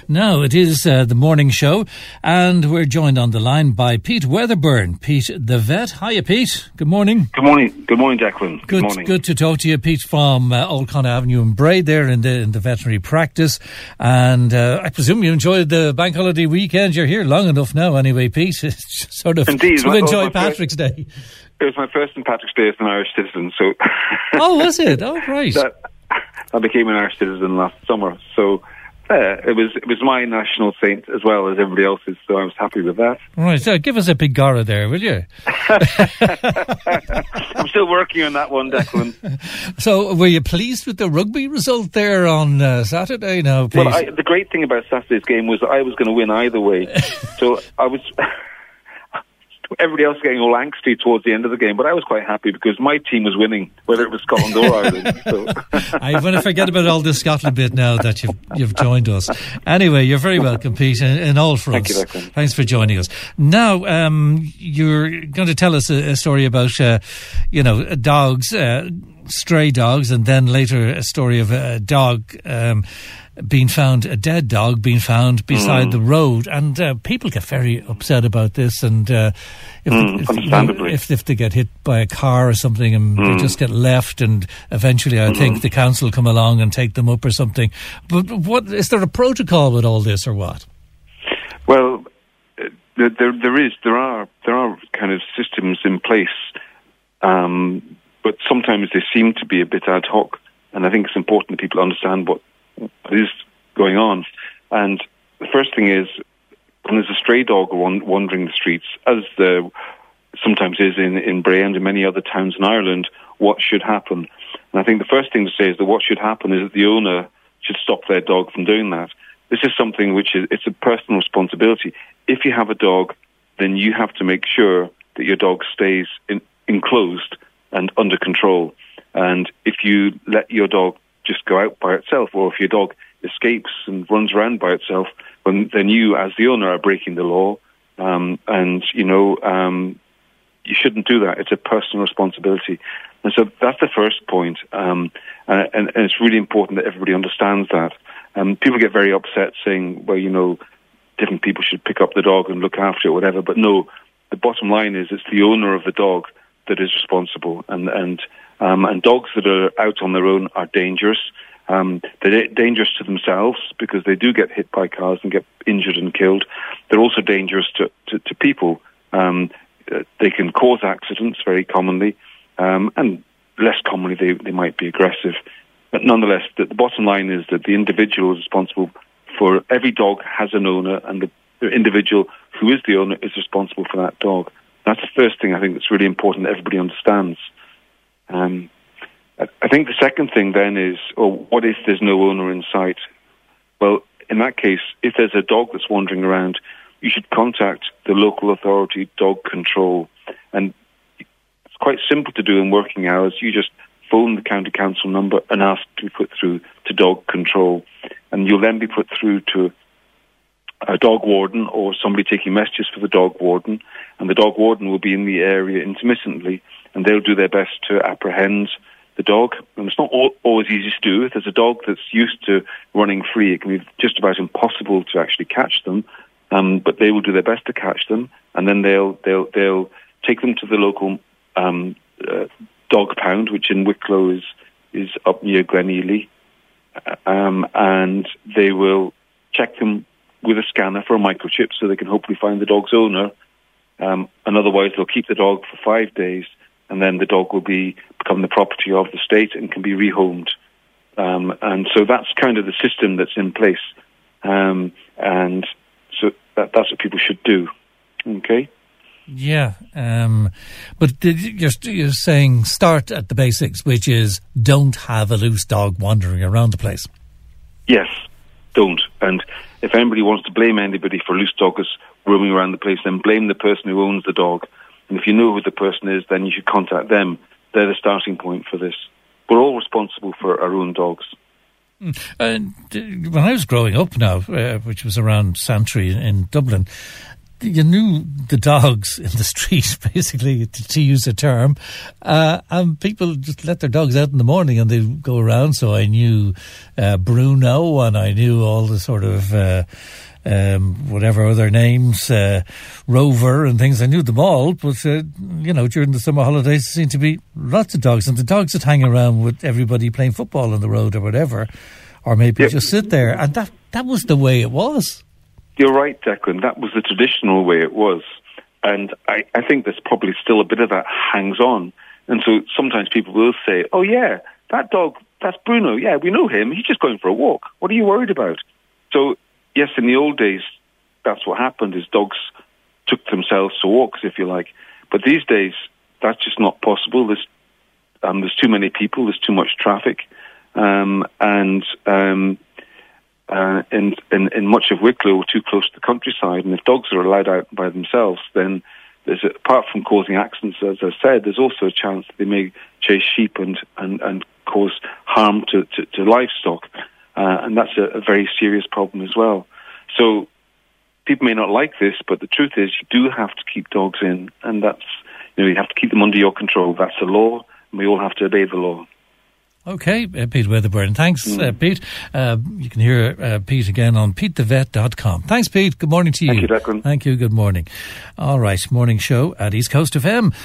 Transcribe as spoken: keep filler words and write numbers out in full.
Now, it is uh, the morning show, and we're joined on the line by Pete Weatherburn. Pete, the vet. Hiya, Pete. Good morning. Good morning. Good morning, Declan. Good, good morning. Good to talk to you, Pete, from uh, Old Con Avenue in Bray there in the, in the veterinary practice. And uh, I presume you enjoyed the bank holiday weekend. You're here long enough now anyway, Pete. sort of Indeed. to well, enjoy well, Patrick's first, Day. It was my first Saint Patrick's Day as an Irish citizen, so... Oh, was it? Oh, right. that, I became an Irish citizen last summer, so... Uh, it was it was my national saint as well as everybody else's, so I was happy with that. Right, so give us a big gara there, will you? I'm still working on that one, Declan. So, were you pleased with the rugby result there on uh, Saturday? Now, Pete? Well, I, the great thing about Saturday's game was that I was going to win either way, so I was. Everybody else getting all angsty towards the end of the game, but I was quite happy because my team was winning, whether it was Scotland or Ireland. So. I want to forget about all this Scotland bit now that you've you've joined us. Anyway, you're very welcome, Pete, in, in all fronts. Thank you, Declan. Thanks for joining us. Now, um, you're going to tell us a, a story about, uh, you know, dogs, uh, stray dogs, and then later a story of a dog. Um, being found, a dead dog being found beside mm. the road, and uh, people get very upset about this, and uh, if, mm, if, understandably. You know, if, if they get hit by a car or something and mm. they just get left, and eventually I mm-hmm. think the council come along and take them up or something. But what is there a protocol with all this or what? Well, uh, there, there is, there are, there are kind of systems in place, um, but sometimes they seem to be a bit ad hoc, and I think it's important that people understand what is going on. And the first thing is, when there's a stray dog wandering the streets, as there sometimes is in, in Bray and in many other towns in Ireland, what should happen? And I think the first thing to say is that what should happen is that the owner should stop their dog from doing that. This is something which is, it's a personal responsibility. If you have a dog, then you have to make sure that your dog stays in, enclosed and under control. And if you let your dog just go out by itself, or if your dog escapes and runs around by itself, when, then you, as the owner, are breaking the law. Um, and, you know, um, you shouldn't do that. It's a personal responsibility. And so that's the first point. Um, and, and, and it's really important that everybody understands that. Um, people get very upset saying, well, you know, different people should pick up the dog and look after it, whatever. But no, the bottom line is it's the owner of the dog that is responsible. And, and Um, and dogs that are out on their own are dangerous. Um, they're dangerous to themselves because they do get hit by cars and get injured and killed. They're also dangerous to, to, to people. Um, they can cause accidents very commonly, um, and less commonly they, they might be aggressive. But nonetheless, the, the bottom line is that the individual is responsible for every dog has an owner, and the, the individual who is the owner is responsible for that dog. That's the first thing I think that's really important that everybody understands. Um, I think the second thing then is, oh, what if there's no owner in sight? Well, in that case, if there's a dog that's wandering around, you should contact the local authority, dog control. And it's quite simple to do in working hours. You just phone the county council number and ask to be put through to dog control. And you'll then be put through to a dog warden or somebody taking messages for the dog warden. And the dog warden will be in the area intermittently, and they'll do their best to apprehend the dog. And it's not all, always easy to do. If there's a dog that's used to running free, it can be just about impossible to actually catch them. Um, but they will do their best to catch them, and then they'll they'll they'll take them to the local um, uh, dog pound, which in Wicklow is is up near Glen Ely, um, and they will check them with a scanner for a microchip, so they can hopefully find the dog's owner. Um, and otherwise, they'll keep the dog for five days. And then the dog will be become the property of the state and can be rehomed. Um, and so that's kind of the system that's in place. Um, and so that, that's what people should do. Okay? Yeah. Um, but you're, you're saying start at the basics, which is don't have a loose dog wandering around the place. Yes, don't. And if anybody wants to blame anybody for loose dogs roaming around the place, then blame the person who owns the dog. And if you know who the person is, then you should contact them. They're the starting point for this. We're all responsible for our own dogs. And when I was growing up now, uh, which was around Santry in, in Dublin, you knew the dogs in the street, basically, to, to use a term, uh, and people just let their dogs out in the morning and they'd go around. So I knew uh, Bruno, and I knew all the sort of uh, um, whatever other names, uh, Rover and things. I knew them all, but uh, you know, during the summer holidays, there seemed to be lots of dogs, and the dogs would hang around with everybody playing football on the road or whatever, or maybe yep. just sit there, and that that was the way it was. You're right, Declan. That was the traditional way it was. And I, I think there's probably still a bit of that hangs on. And so sometimes people will say, oh, yeah, that dog, that's Bruno. Yeah, we know him. He's just going for a walk. What are you worried about? So, yes, in the old days, that's what happened, is dogs took themselves to walks, if you like. But these days, that's just not possible. There's, um, there's too many people. There's too much traffic. Um, and... Um, Uh, in, in, in much of Wicklow, we're too close to the countryside, and if dogs are allowed out by themselves, then there's a, apart from causing accidents, as I said, there's also a chance that they may chase sheep and, and, and cause harm to, to, to livestock, uh, and that's a, a very serious problem as well. So people may not like this, but the truth is you do have to keep dogs in, and that's, you know, you have to keep them under your control. That's the law, and we all have to obey the law. Okay, uh, Pete Wedderburn. Thanks, mm. uh, Pete. Uh, you can hear uh, Pete again on pete the vet dot com. Thanks, Pete. Good morning to you. Thank you, Declan. Thank you. Good morning. All right, morning show at East Coast F M.